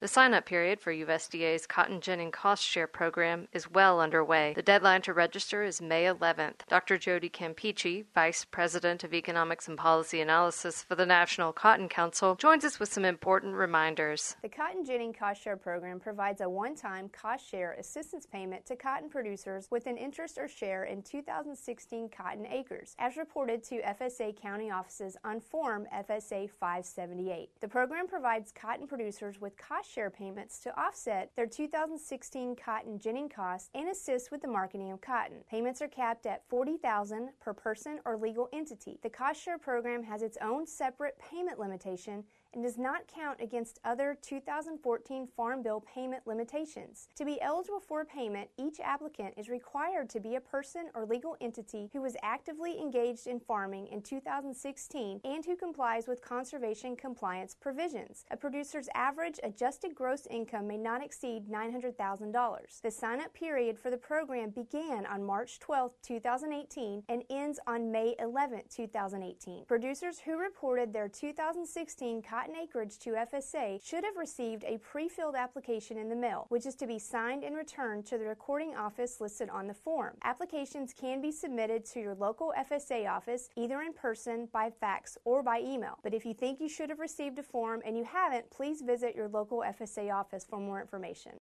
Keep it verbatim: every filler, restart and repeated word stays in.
The sign-up period for U S D A's Cotton Ginning Cost Share program is well underway. The deadline to register is May eleventh. Doctor Jody Campeachy, Vice President of Economics and Policy Analysis for the National Cotton Council, joins us with some important reminders. The Cotton Ginning Cost Share program provides a one-time cost share assistance payment to cotton producers with an interest or share in two thousand sixteen cotton acres, as reported to F S A county offices on Form F S A five seventy-eight. The program provides cotton producers with cost share payments to offset their two thousand sixteen cotton ginning costs and assist with the marketing of cotton. Payments are capped at forty thousand dollars per person or legal entity. The cost share program has its own separate payment limitation and does not count against other two thousand fourteen Farm Bill payment limitations. To be eligible for payment, each applicant is required to be a person or legal entity who was actively engaged in farming in two thousand sixteen and who complies with conservation compliance provisions. A producer's average adjusted gross income may not exceed nine hundred thousand dollars. The sign-up period for the program began on March twelfth, two thousand eighteen and ends on May eleventh, two thousand eighteen. Producers who reported their two thousand sixteen cotton acreage to F S A should have received a pre-filled application in the mail, which is to be signed and returned to the recording office listed on the form. Applications can be submitted to your local F S A office, either in person, by fax, or by email. But if you think you should have received a form and you haven't, please visit your local F S A office for more information.